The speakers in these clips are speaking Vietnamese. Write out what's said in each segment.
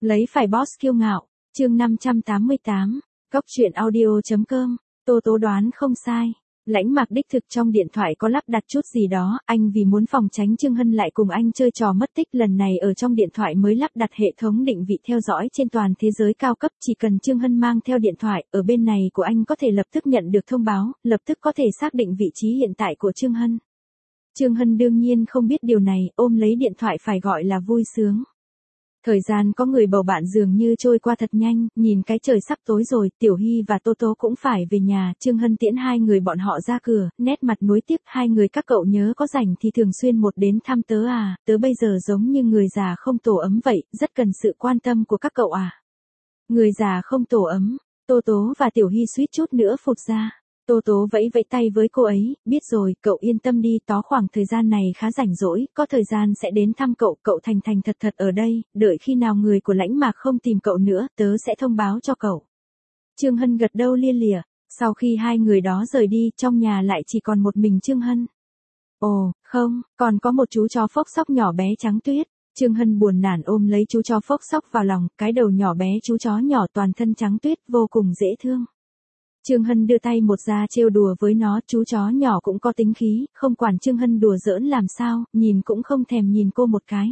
Lấy phải boss kiêu ngạo, chương 588, Cóc truyện audio.com, Tô Tố đoán không sai. Lãnh Mạc đích thực trong điện thoại có lắp đặt chút gì đó, anh vì muốn phòng tránh Trương Hân lại cùng anh chơi trò mất tích lần này ở trong điện thoại mới lắp đặt hệ thống định vị theo dõi trên toàn thế giới cao cấp, chỉ cần Trương Hân mang theo điện thoại, ở bên này của anh có thể lập tức nhận được thông báo, lập tức có thể xác định vị trí hiện tại của Trương Hân. Trương Hân đương nhiên không biết điều này, ôm lấy điện thoại phải gọi là vui sướng. Thời gian có người bầu bạn dường như trôi qua thật nhanh, nhìn cái trời sắp tối rồi, Tiểu Hy và Tô Tố cũng phải về nhà, Trương Hân tiễn hai người bọn họ ra cửa, nét mặt nuối tiếc, hai người các cậu nhớ có rảnh thì thường xuyên một đến thăm tớ à, tớ bây giờ giống như người già không tổ ấm vậy, rất cần sự quan tâm của các cậu à. Người già không tổ ấm, Tô Tố và Tiểu Hy suýt chút nữa phụt ra. Tô Tố vẫy vẫy tay với cô ấy, biết rồi, cậu yên tâm đi, tó khoảng thời gian này khá rảnh rỗi, có thời gian sẽ đến thăm cậu, cậu thành thành thật thật ở đây, đợi khi nào người của Lãnh Mạc không tìm cậu nữa, tớ sẽ thông báo cho cậu. Trương Hân gật đầu lia lịa, sau khi hai người đó rời đi, trong nhà lại chỉ còn một mình Trương Hân. Ồ, không, còn có một chú chó phốc xóc nhỏ bé trắng tuyết. Trương Hân buồn nản ôm lấy chú chó phốc xóc vào lòng, cái đầu nhỏ bé chú chó nhỏ toàn thân trắng tuyết, vô cùng dễ thương. Trương Hân đưa tay một ra trêu đùa với nó, chú chó nhỏ cũng có tính khí, không quản Trương Hân đùa giỡn làm sao, nhìn cũng không thèm nhìn cô một cái.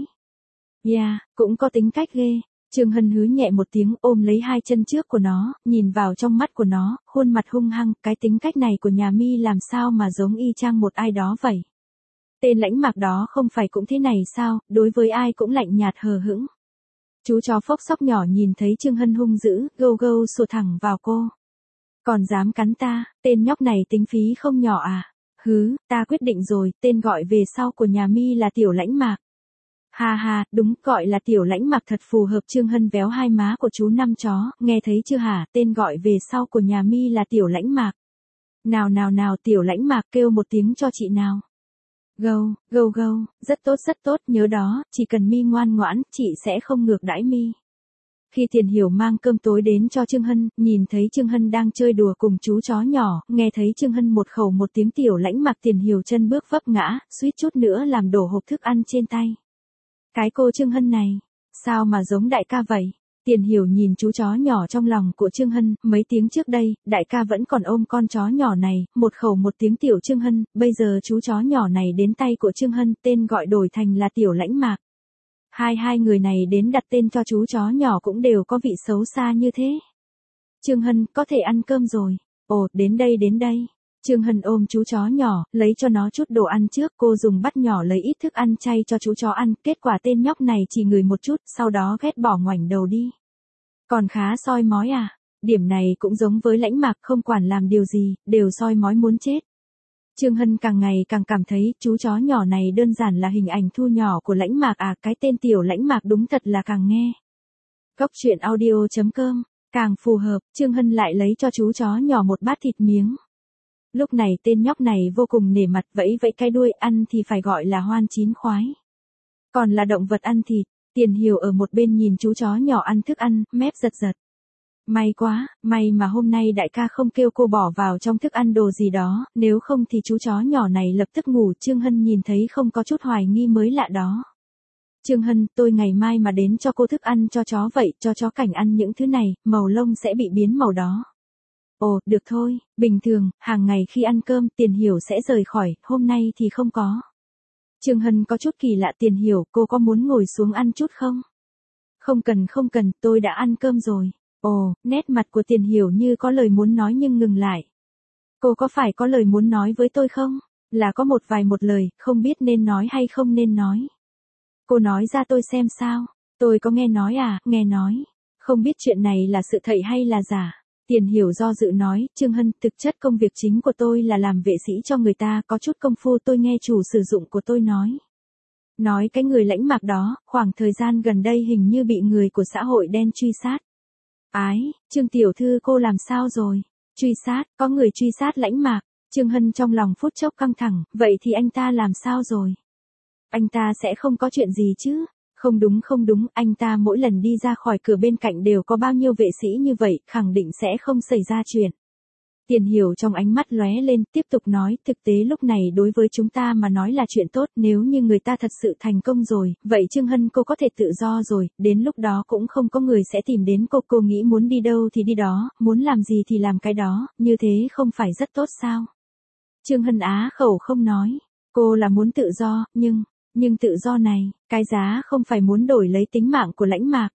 Cũng có tính cách ghê. Trương Hân hứ nhẹ một tiếng ôm lấy hai chân trước của nó, nhìn vào trong mắt của nó, khuôn mặt hung hăng, cái tính cách này của nhà mi làm sao mà giống y chang một ai đó vậy. Tên Lãnh Mạc đó không phải cũng thế này sao, đối với ai cũng lạnh nhạt hờ hững. Chú chó phốc xóc nhỏ nhìn thấy Trương Hân hung dữ, gâu gâu sủa thẳng vào cô. Còn dám cắn ta, tên nhóc này tính phí không nhỏ à? Hứ, ta quyết định rồi, tên gọi về sau của nhà mi là Tiểu Lãnh Mạc. Ha ha, đúng, gọi là Tiểu Lãnh Mạc thật phù hợp. Trương Hân véo hai má của chú năm chó, nghe thấy chưa hả, tên gọi về sau của nhà mi là Tiểu Lãnh Mạc. Nào, Tiểu Lãnh Mạc kêu một tiếng cho chị nào. Gâu, gâu gâu, rất tốt, nhớ đó, chỉ cần mi ngoan ngoãn, chị sẽ không ngược đãi mi. Khi Tiền Hiểu mang cơm tối đến cho Trương Hân, nhìn thấy Trương Hân đang chơi đùa cùng chú chó nhỏ, nghe thấy Trương Hân một khẩu một tiếng Tiểu Lãnh Mạc, Tiền Hiểu chân bước vấp ngã, suýt chút nữa làm đổ hộp thức ăn trên tay. Cái cô Trương Hân này, sao mà giống đại ca vậy? Tiền Hiểu nhìn chú chó nhỏ trong lòng của Trương Hân, mấy tiếng trước đây, đại ca vẫn còn ôm con chó nhỏ này, một khẩu một tiếng Tiểu Trương Hân, bây giờ chú chó nhỏ này đến tay của Trương Hân, tên gọi đổi thành là Tiểu Lãnh Mạc. Hai người này đến đặt tên cho chú chó nhỏ cũng đều có vị xấu xa như thế. Trương Hân, có thể ăn cơm rồi. Ồ, đến đây. Trương Hân ôm chú chó nhỏ, lấy cho nó chút đồ ăn trước, cô dùng bát nhỏ lấy ít thức ăn chay cho chú chó ăn, kết quả tên nhóc này chỉ ngửi một chút, sau đó ghét bỏ ngoảnh đầu đi. Còn khá soi mói à, điểm này cũng giống với Lãnh Mạc, không quản làm điều gì, đều soi mói muốn chết. Trương Hân càng ngày càng cảm thấy chú chó nhỏ này đơn giản là hình ảnh thu nhỏ của Lãnh Mạc à, cái tên Tiểu Lãnh Mạc đúng thật là càng nghe. Cóc truyện audio.com, càng phù hợp. Trương Hân lại lấy cho chú chó nhỏ một bát thịt miếng. Lúc này tên nhóc này vô cùng nể mặt, vẫy vẫy cái đuôi, ăn thì phải gọi là hoan chín khoái. Còn là động vật ăn thịt. Tiền Hiểu ở một bên nhìn chú chó nhỏ ăn thức ăn, mép giật. May quá, may mà hôm nay đại ca không kêu cô bỏ vào trong thức ăn đồ gì đó, nếu không thì chú chó nhỏ này lập tức ngủ. Trương Hân nhìn thấy không có chút hoài nghi mới lạ đó. Trương Hân, tôi ngày mai mà đến cho cô thức ăn cho chó vậy, cho chó cảnh ăn những thứ này, màu lông sẽ bị biến màu đó. Ồ, được thôi, bình thường, hàng ngày khi ăn cơm, Tiền Hiểu sẽ rời khỏi, hôm nay thì không có. Trương Hân có chút kỳ lạ. Tiền Hiểu, cô có muốn ngồi xuống ăn chút không? Không cần, tôi đã ăn cơm rồi. Ồ, nét mặt của Tiền Hiểu như có lời muốn nói nhưng ngừng lại. Cô có phải có lời muốn nói với tôi không? Là có một lời, không biết nên nói hay không nên nói. Cô nói ra tôi xem sao. Tôi có nghe nói à, nghe nói. Không biết chuyện này là sự thật hay là giả. Tiền Hiểu do dự nói, Trương Hân, thực chất công việc chính của tôi là làm vệ sĩ cho người ta, có chút công phu tôi nghe chủ sử dụng của tôi nói. Nói cái người Lãnh Mạc đó, khoảng thời gian gần đây hình như bị người của xã hội đen truy sát. Ái, Trương tiểu thư cô làm sao rồi? Truy sát, có người truy sát Lãnh Mạc. Trương Hân trong lòng phút chốc căng thẳng, vậy thì anh ta làm sao rồi? Anh ta sẽ không có chuyện gì chứ? Không đúng, anh ta mỗi lần đi ra khỏi cửa bên cạnh đều có bao nhiêu vệ sĩ như vậy, khẳng định sẽ không xảy ra chuyện. Tiền Hiểu trong ánh mắt lóe lên, tiếp tục nói, thực tế lúc này đối với chúng ta mà nói là chuyện tốt, nếu như người ta thật sự thành công rồi, vậy Trương Hân cô có thể tự do rồi, đến lúc đó cũng không có người sẽ tìm đến cô nghĩ muốn đi đâu thì đi đó, muốn làm gì thì làm cái đó, như thế không phải rất tốt sao? Trương Hân á khẩu không nói, cô là muốn tự do, nhưng tự do này, cái giá không phải muốn đổi lấy tính mạng của Lãnh Mạc.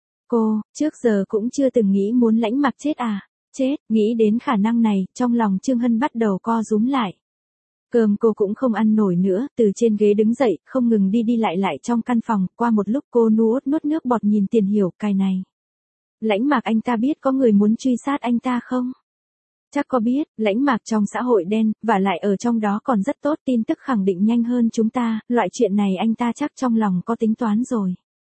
Cô, trước giờ cũng chưa từng nghĩ muốn Lãnh Mạc chết à? Chết, nghĩ đến khả năng này, trong lòng Trương Hân bắt đầu co rúm lại. Cơm cô cũng không ăn nổi nữa, từ trên ghế đứng dậy, không ngừng đi lại trong căn phòng, qua một lúc cô nuốt nước bọt nhìn Tiền Hiểu, cái này. Lãnh Mạc anh ta biết có người muốn truy sát anh ta không? Chắc có biết, Lãnh Mạc trong xã hội đen, và lại ở trong đó còn rất tốt, tin tức khẳng định nhanh hơn chúng ta, loại chuyện này anh ta chắc trong lòng có tính toán rồi.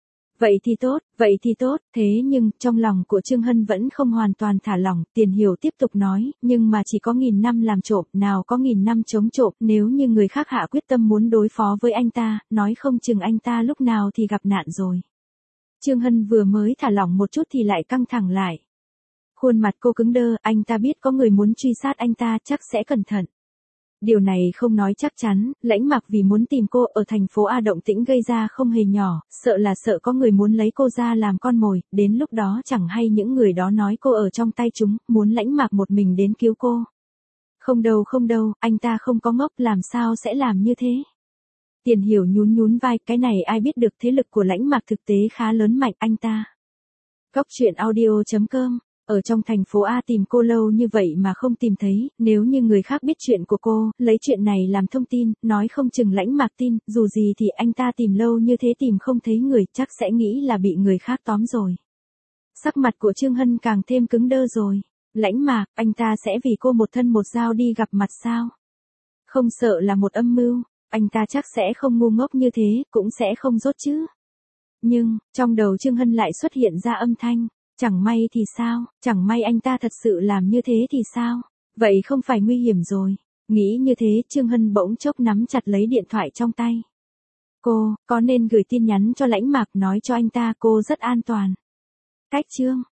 Vậy thì tốt, thế nhưng, trong lòng của Trương Hân vẫn không hoàn toàn thả lỏng, Tiền Hiểu tiếp tục nói, nhưng mà chỉ có 1000 năm làm trộm, nào có 1000 năm chống trộm, nếu như người khác hạ quyết tâm muốn đối phó với anh ta, nói không chừng anh ta lúc nào thì gặp nạn rồi. Trương Hân vừa mới thả lỏng một chút thì lại căng thẳng lại. Khuôn mặt cô cứng đơ, anh ta biết có người muốn truy sát anh ta chắc sẽ cẩn thận. Điều này không nói chắc chắn, Lãnh Mạc vì muốn tìm cô ở thành phố A động tĩnh gây ra không hề nhỏ, sợ có người muốn lấy cô ra làm con mồi, đến lúc đó chẳng hay những người đó nói cô ở trong tay chúng, muốn Lãnh Mạc một mình đến cứu cô. Không đâu, anh ta không có ngốc, làm sao sẽ làm như thế. Tiền Hiểu nhún vai, cái này ai biết được, thế lực của Lãnh Mạc thực tế khá lớn mạnh anh ta. Góc truyện audio.com. Ở trong thành phố A tìm cô lâu như vậy mà không tìm thấy, nếu như người khác biết chuyện của cô, lấy chuyện này làm thông tin, nói không chừng Lãnh Mạc tin, dù gì thì anh ta tìm lâu như thế tìm không thấy người, chắc sẽ nghĩ là bị người khác tóm rồi. Sắc mặt của Trương Hân càng thêm cứng đơ rồi. Lãnh Mạc, anh ta sẽ vì cô một thân một dao đi gặp mặt sao? Không sợ là một âm mưu, anh ta chắc sẽ không ngu ngốc như thế, cũng sẽ không dốt chứ. Nhưng, trong đầu Trương Hân lại xuất hiện ra âm thanh. Chẳng may thì sao, chẳng may anh ta thật sự làm như thế thì sao, vậy không phải nguy hiểm rồi. Nghĩ như thế Trương Hân bỗng chốc nắm chặt lấy điện thoại trong tay. Cô, có nên gửi tin nhắn cho Lãnh Mạc nói cho anh ta cô rất an toàn. Cách chương.